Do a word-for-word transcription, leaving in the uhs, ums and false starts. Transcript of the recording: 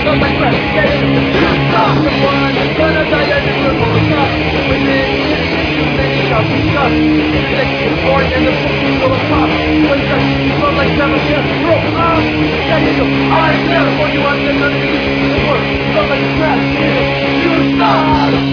But my breath, get it, you stop the one. Gonna die and it will stop. Within too many shots of shot. Six is born and the fifteen will pop. One shot, you float like seven years. Roll up, get it, I'm there for you. I'm the none of you. Work, float like a trash. You stop.